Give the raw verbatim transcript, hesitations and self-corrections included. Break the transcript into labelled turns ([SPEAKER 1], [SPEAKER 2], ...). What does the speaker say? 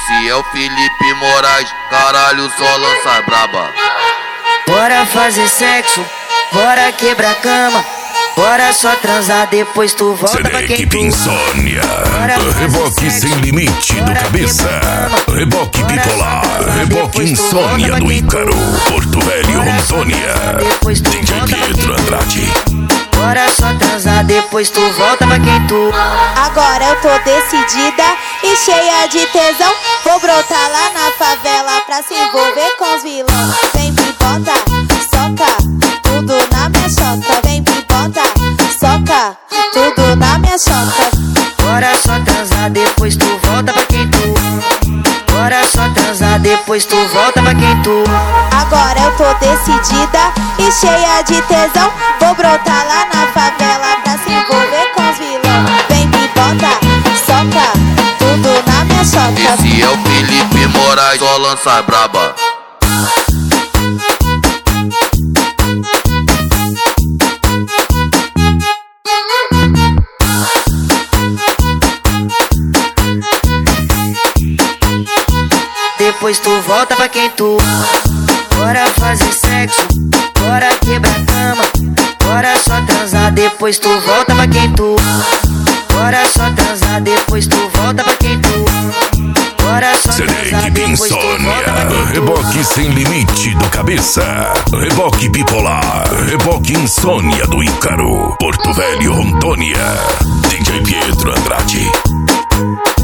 [SPEAKER 1] Esse é o Felipe Moraes, caralho, só lança braba.
[SPEAKER 2] Bora fazer sexo, bora quebrar a cama, bora só transar, depois tu volta pra quem tu.
[SPEAKER 3] Insônia, reboque sem limite do Cabeça, reboque bipolar, reboque insônia do Ícaro, Porto Velho, Rondônia, D J Pietro Andrade.
[SPEAKER 2] Bora só transar, depois tu volta pra quem tu.
[SPEAKER 4] Agora eu tô decidida e cheia de tesão, vou brotar lá na favela pra se envolver com os vilão. Vem pipota, soca, tudo na minha choca. Vem pipota, soca, tudo na minha choca.
[SPEAKER 2] Bora só transar, depois tu volta pra quem tu. Bora só transar, depois tu volta pra quem tu.
[SPEAKER 4] Agora eu tô decidida e cheia de tesão, vou brotar lá na favela pra se envolver com os vilão. Vem pipota, soca, tudo na minha choca.
[SPEAKER 1] Esse é o Felipe Moraes, só lança braba.
[SPEAKER 2] Depois tu volta pra quem tu. Bora fazer sexo, bora quebrar a cama, bora só transar, depois tu volta pra quem tu. Bora só transar, depois tu volta pra quem tu. Bora só transar, depois tu volta pra quem tu.
[SPEAKER 3] Reboque sem limite do Cabeça, reboque bipolar, reboque insônia do Ícaro, Porto Velho, Rondônia, D J Pietro Andrade.